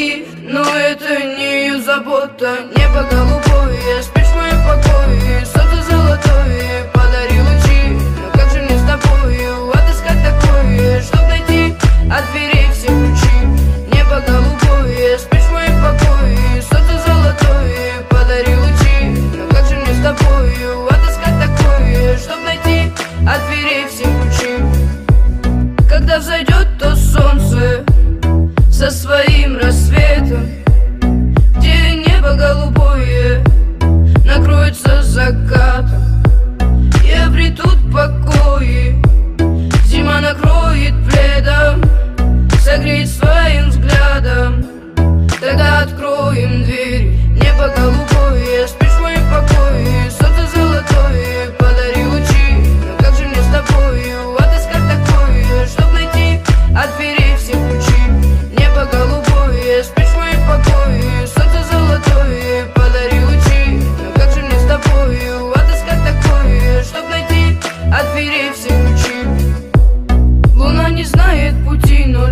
помоги. Но это не ее забота. Небо голубое, спишь в моем покое. Солнце золотое, подари лучи. Но как же мне с тобою отыскать такое, чтоб найти от дверей все ключи? Небо голубое, спишь в моем покое. Солнце золотое, подари лучи. Но как же мне с тобою отыскать такое, чтоб найти от дверей все ключи? Когда взойдет то солнце со своим рассветом, где небо голубое накроется закатом, и обретут покои, зима накроет пледом, согреет своим взглядом. Тогда откроем дверь. Небо голубое, спишь в моем покое. Солнце золотое, подари лучи. Но как же мне с тобою отыскать такое, чтоб найти от дверей все ключи? Небо голубое, спишь в моем покое. Солнце золотое, подари лучи. Но как же мне с тобою отыскать такое, чтоб найти от дверей все ключи? Луна не знает пути, но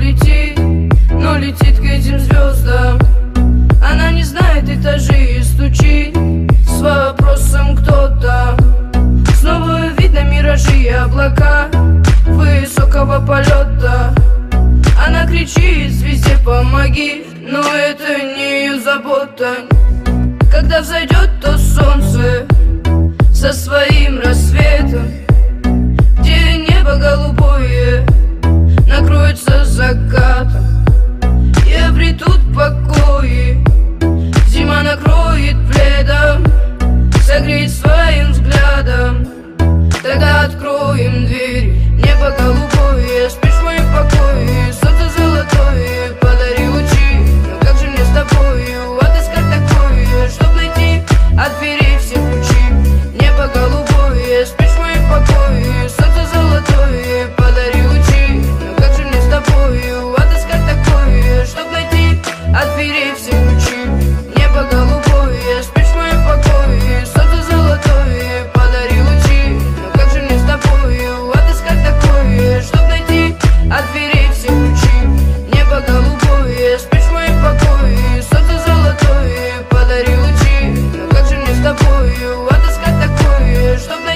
летит к этим звездам. Она не знает этажей и стучит с вопросом кто там. Снова видно миражи и облака высокого полета. Она кричит звезде помоги, но это не ее забота. Когда взойдет то солнце со своим рассветом, где небо голубое накроется закатом, и обретут покои, зима накроет пледом, согреет своим взглядом. Тогда откроем дверь. Небо голубое, спишь в моем покое. Солнце золотое, подари лучи. Но как же мне с тобою отыскать такое, чтоб найти от дверей все ключи? Небо голубое, спишь в моем покое. Солнце золотое, подари лучи. Но как же мне с тобою отыскать такое, чтоб найти от дверей все ключи? Небо голубое, спишь в моем покое. Солнце золотое, подари лучи. Но как же мне с тобою отыскать такое, чтоб найти от дверей все ключи? Небо голубое, спишь в моем покое. Солнце золотое, подари лучи. Но как же мне с тобою отыскать такое, чтоб